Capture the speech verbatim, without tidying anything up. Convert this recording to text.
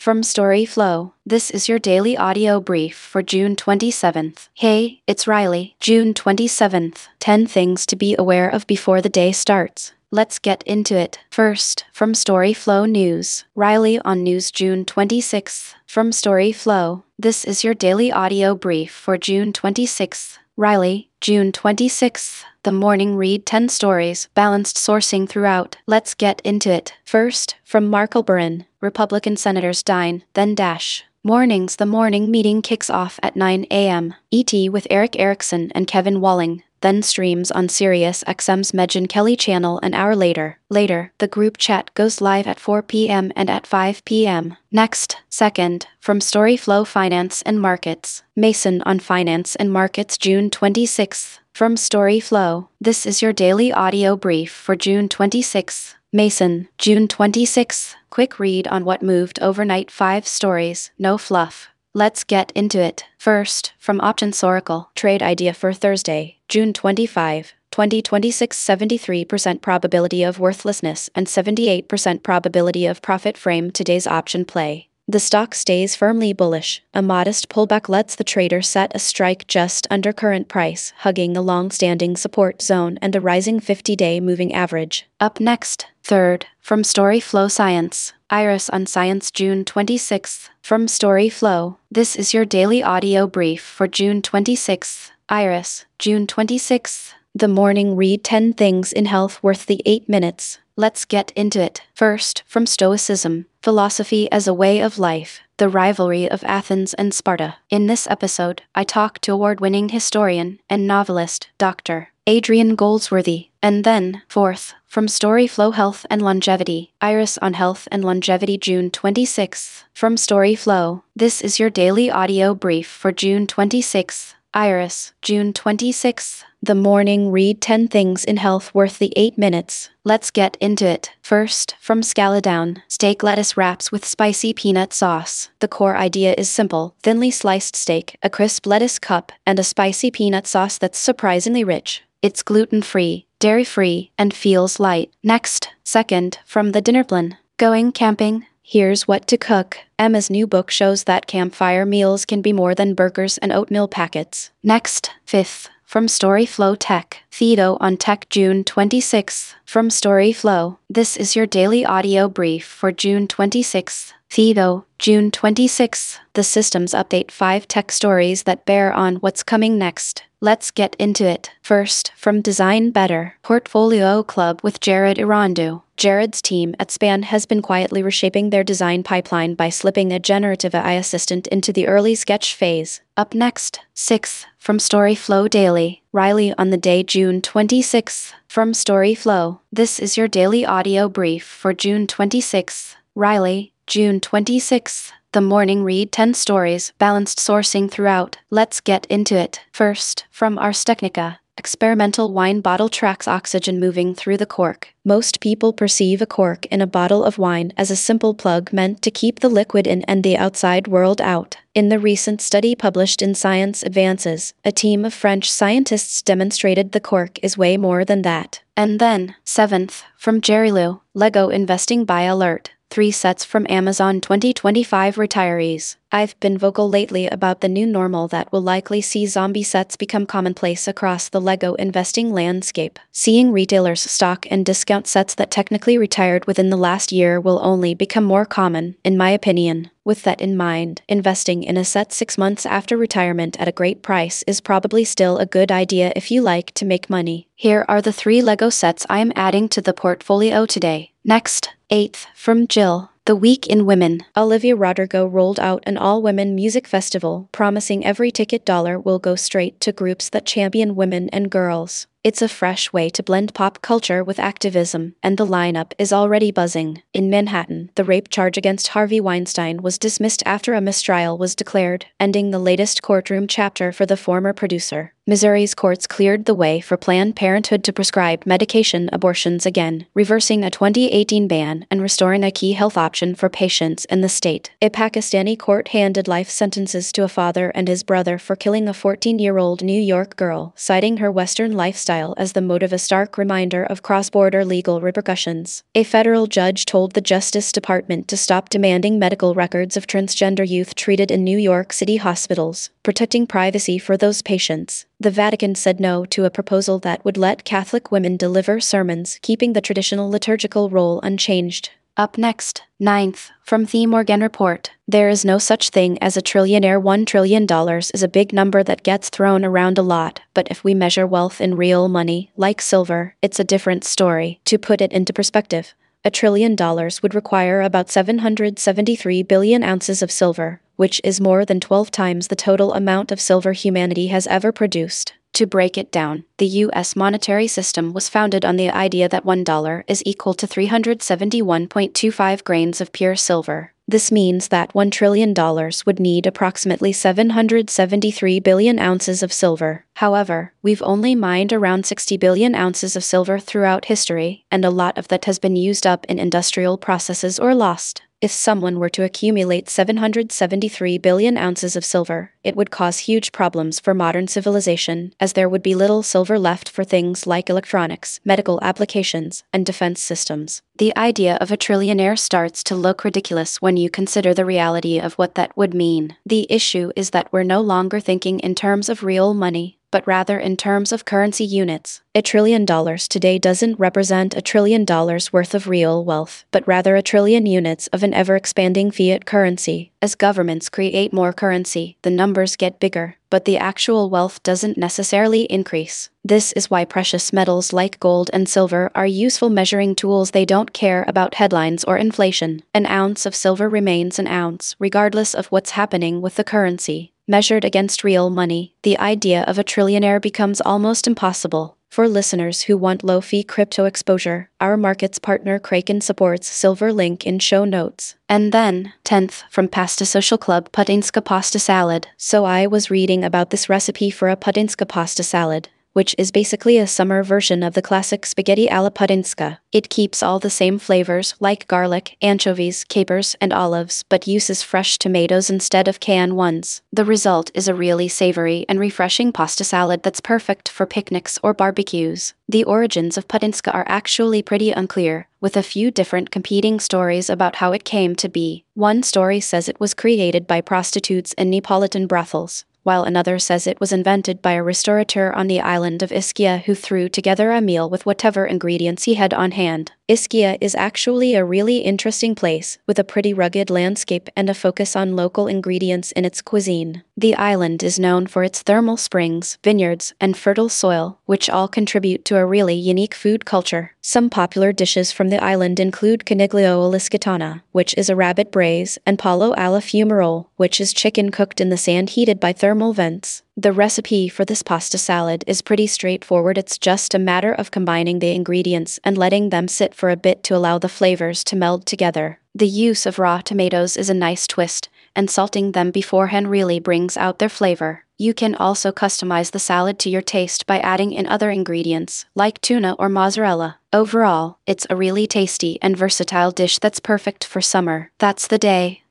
from StoryFlow, this is your daily audio brief for June twenty-seventh. Hey, it's Riley. June twenty-seventh. ten things to be aware of before the day starts. Let's get into it. First, from StoryFlow News. Riley on News June twenty-sixth. From StoryFlow, this is your daily audio brief for June twenty-sixth. Riley, June twenty-sixth. The morning read ten stories, balanced sourcing throughout. Let's get into it. First, from Mark Alperin, Republican senators dine, then dash. Mornings. The morning meeting kicks off at nine a m E T with Eric Erickson and Kevin Walling, then streams on Sirius X M's Megyn Kelly channel an hour later. Later, the group chat goes live at four p m and at five p m Next, second, from StoryFlow Finance and Markets. Mason on Finance and Markets June twenty-sixth. From StoryFlow, this is your daily audio brief for June twenty-sixth. Mason, June twenty-sixth. Quick read on what moved overnight. Five stories, no fluff. Let's get into it. First, from Options Oracle. Trade idea for Thursday, June twenty-fifth. twenty twenty-six seventy-three percent probability of worthlessness and seventy-eight percent probability of profit. Frame today's option play. The stock stays firmly bullish. A modest pullback lets the trader set a strike just under current price, hugging the long-standing support zone and a rising fifty-day moving average. Up next, third, from StoryFlow Science. Iris on Science June twenty-sixth. From StoryFlow, this is your daily audio brief for June twenty-sixth. Iris, June twenty-sixth. The morning read ten things in health worth the eight minutes. Let's get into it. First, from Stoicism, Philosophy as a Way of Life, the Rivalry of Athens and Sparta. In this episode, I talk to award-winning historian and novelist, Doctor Adrian Goldsworthy. And then, fourth, from StoryFlow Health and Longevity. Iris on Health and Longevity June twenty-sixth. From StoryFlow, this is your daily audio brief for June twenty-sixth. Iris, June twenty-sixth. The morning read ten things in health worth the eight minutes. Let's get into it. First, from Scaladown. Steak lettuce wraps with spicy peanut sauce. The core idea is simple: thinly sliced steak, a crisp lettuce cup, and a spicy peanut sauce that's surprisingly rich. It's gluten-free, dairy-free, and feels light. Next, second, from the Dinner Plan. Going camping? Here's what to cook. Emma's new book shows that campfire meals can be more than burgers and oatmeal packets. Next, fifth, from StoryFlow Tech. Thedo on Tech June twenty-sixth. From StoryFlow, this is your daily audio brief for June twenty-sixth. Thedo, June twenty-sixth. The systems update five tech stories that bear on what's coming next. Let's get into it. First, from Design Better. Portfolio Club with Jared Irandu. Jared's team at Span has been quietly reshaping their design pipeline by slipping a generative A I assistant into the early sketch phase. Up next, sixth, from StoryFlow Daily. Riley on the day June twenty-sixth. From StoryFlow, this is your daily audio brief for June twenty-sixth. Riley, June twenty-sixth. The morning read ten stories, balanced sourcing throughout. Let's get into it. First, from Ars Technica. Experimental wine bottle tracks oxygen moving through the cork. Most people perceive a cork in a bottle of wine as a simple plug meant to keep the liquid in and the outside world out. In the recent study published in Science Advances, a team of French scientists demonstrated the cork is way more than that. And then, seventh, from Jerry Liu. Lego Investing Buy Alert. Three sets from Amazon twenty twenty-five retirees. I've been vocal lately about the new normal that will likely see zombie sets become commonplace across the Lego investing landscape. Seeing retailers stock and discount sets that technically retired within the last year will only become more common, in my opinion. With that in mind, investing in a set six months after retirement at a great price is probably still a good idea if you like to make money. Here are the three Lego sets I am adding to the portfolio today. Next, eighth, from Jill. The Week in Women. Olivia Rodrigo rolled out an all-women music festival, promising every ticket dollar will go straight to groups that champion women and girls. It's a fresh way to blend pop culture with activism, and the lineup is already buzzing. In Manhattan, the rape charge against Harvey Weinstein was dismissed after a mistrial was declared, ending the latest courtroom chapter for the former producer. Missouri's courts cleared the way for Planned Parenthood to prescribe medication abortions again, reversing a twenty eighteen ban and restoring a key health option for patients in the state. A Pakistani court handed life sentences to a father and his brother for killing a fourteen-year-old New York girl, citing her Western lifestyle lifestyle as the motive, a stark reminder of cross-border legal repercussions. A federal judge told the Justice Department to stop demanding medical records of transgender youth treated in New York City hospitals, protecting privacy for those patients. The Vatican said no to a proposal that would let Catholic women deliver sermons, keeping the traditional liturgical role unchanged. Up next, ninth, from The Morgan Report. There is no such thing as a trillionaire. One trillion dollars is a big number that gets thrown around a lot, but if we measure wealth in real money, like silver, it's a different story. To put it into perspective, a trillion dollars would require about seven hundred seventy-three billion ounces of silver, which is more than twelve times the total amount of silver humanity has ever produced. To break it down, the U S monetary system was founded on the idea that one dollar is equal to three hundred seventy-one point two five grains of pure silver. This means that one trillion dollars would need approximately seven hundred seventy-three billion ounces of silver. However, we've only mined around sixty billion ounces of silver throughout history, and a lot of that has been used up in industrial processes or lost. If someone were to accumulate seven hundred seventy-three billion ounces of silver, it would cause huge problems for modern civilization, as there would be little silver left for things like electronics, medical applications, and defense systems. The idea of a trillionaire starts to look ridiculous when you consider the reality of what that would mean. The issue is that we're no longer thinking in terms of real money, but rather in terms of currency units. A trillion dollars today doesn't represent a trillion dollars worth of real wealth, but rather a trillion units of an ever-expanding fiat currency. As governments create more currency, the numbers get bigger, but the actual wealth doesn't necessarily increase. This is why precious metals like gold and silver are useful measuring tools. They don't care about headlines or inflation. An ounce of silver remains an ounce, regardless of what's happening with the currency. Measured against real money, the idea of a trillionaire becomes almost impossible. For listeners who want low-fee crypto exposure, our markets partner Kraken supports Silver, link in show notes. And then, tenth, from Pasta Social Club, putinska pasta salad. So I was reading about this recipe for a putinska pasta salad, which is basically a summer version of the classic spaghetti alla putinska. It keeps all the same flavors like garlic, anchovies, capers, and olives, but uses fresh tomatoes instead of canned ones. The result is a really savory and refreshing pasta salad that's perfect for picnics or barbecues. The origins of putinska are actually pretty unclear, with a few different competing stories about how it came to be. One story says it was created by prostitutes in Neapolitan brothels, while another says it was invented by a restaurateur on the island of Ischia who threw together a meal with whatever ingredients he had on hand. Ischia is actually a really interesting place, with a pretty rugged landscape and a focus on local ingredients in its cuisine. The island is known for its thermal springs, vineyards, and fertile soil, which all contribute to a really unique food culture. Some popular dishes from the island include coniglio alla scitana, which is a rabbit braise, and pollo alla fumarole, which is chicken cooked in the sand heated by thermal vents. The recipe for this pasta salad is pretty straightforward. It's just a matter of combining the ingredients and letting them sit for a bit to allow the flavors to meld together. The use of raw tomatoes is a nice twist, and salting them beforehand really brings out their flavor. You can also customize the salad to your taste by adding in other ingredients, like tuna or mozzarella. Overall, it's a really tasty and versatile dish that's perfect for summer. That's the day.